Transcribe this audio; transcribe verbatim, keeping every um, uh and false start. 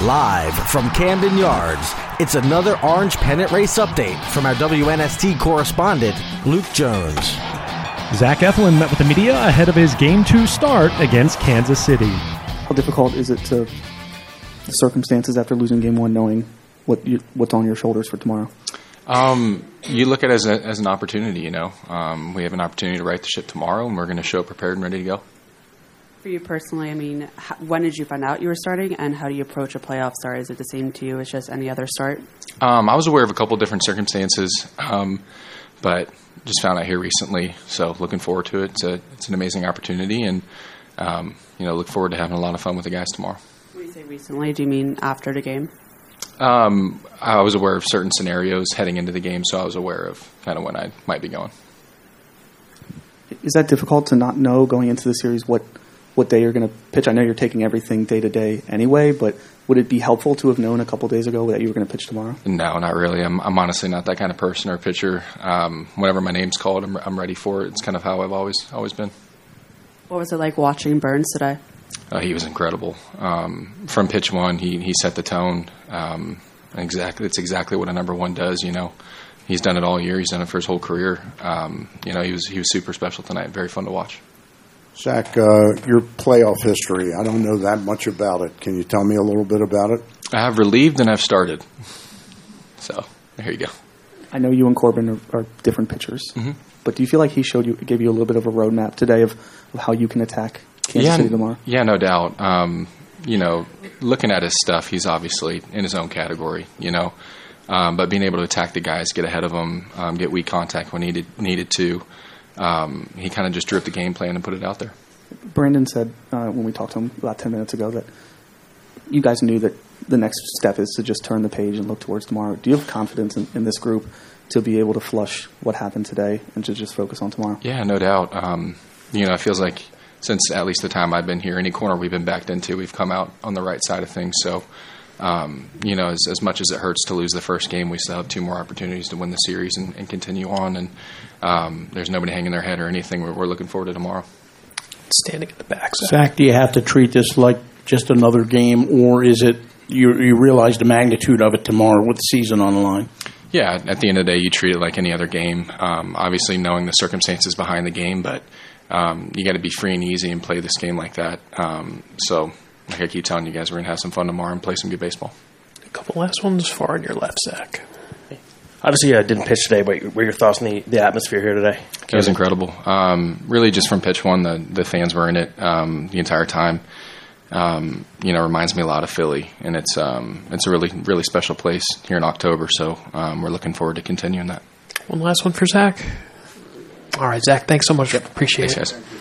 Live from Camden Yards, it's another Orange Pennant Race update from our W N S T correspondent, Luke Jones. Zach Eflin met with the media ahead of his Game two start against Kansas City. How difficult is it to the circumstances after losing Game one, knowing what you, what's on your shoulders for tomorrow? Um, you look at it as, a, as an opportunity, you know. Um, we have an opportunity to right the ship tomorrow, and we're going to show up prepared and ready to go. For you personally, I mean, how, when did you find out you were starting, and how do you approach a playoff start? Is it the same to you as just any other start? Um, I was aware of a couple different circumstances, um, but just found out here recently, so looking forward to it. It's, a, it's an amazing opportunity, and, um, you know, look forward to having a lot of fun with the guys tomorrow. When you say recently, do you mean after the game? Um, I was aware of certain scenarios heading into the game, so I was aware of kind of when I might be going. Is that difficult to not know going into the series what, what day you're going to pitch? I know you're taking everything day to day anyway, but would it be helpful to have known a couple days ago that you were going to pitch tomorrow? No, not really. I'm, I'm honestly not that kind of person or pitcher. Um, whenever my name's called, I'm, I'm ready for it. It's kind of how I've always always been. What was it like watching Burns today? Uh, he was incredible. Um, from pitch one, he, he set the tone. Um, exactly, it's exactly what a number one does. You know, he's done it all year. He's done it for his whole career. Um, you know, he was he was super special tonight. Very fun to watch. Zach, uh, your playoff history. I don't know that much about it. Can you tell me a little bit about it? I have relieved and I've started. So there you go. I know you and Corbin are, are different pitchers, mm-hmm. but do you feel like he showed you, gave you a little bit of a roadmap today of, of how you can attack Kansas yeah, City tomorrow? Yeah, no doubt. Um, you know, looking at his stuff, he's obviously in his own category, you know. Um, but being able to attack the guys, get ahead of them, um, get weak contact when needed needed to, um, he kind of just drew up the game plan and put it out there. Brandon said uh, when we talked to him about ten minutes ago that you guys knew that the next step is to just turn the page and look towards tomorrow. Do you have confidence in, in this group to be able to flush what happened today and to just focus on tomorrow? Yeah, no doubt. Um, you know, it feels like since at least the time I've been here, any corner we've been backed into, we've come out on the right side of things. So, um, you know, as, as much as it hurts to lose the first game, we still have two more opportunities to win the series and, and continue on. And um, there's nobody hanging their head or anything. We're, we're looking forward to tomorrow. Standing at the back. Zach. Zach, do you have to treat this like just another game, or is it you, you realize the magnitude of it tomorrow with the season on the line? Yeah, at the end of the day, you treat it like any other game. Um, obviously, knowing the circumstances behind the game, but um, you got to be free and easy and play this game like that. Um, so, like I keep telling you guys, we're going to have some fun tomorrow and play some good baseball. A couple last ones far on your left, Zach. Obviously, I didn't pitch today, but what are your thoughts on the, the atmosphere here today? It was incredible. Um, really, just from pitch one, the, the fans were in it um, the entire time. Um, you know, reminds me a lot of Philly, and it's um, it's a really, really special place here in October, so um, we're looking forward to continuing that. One last one for Zach. All right, Zach, thanks so much. Yep. Appreciate thanks, it. Guys.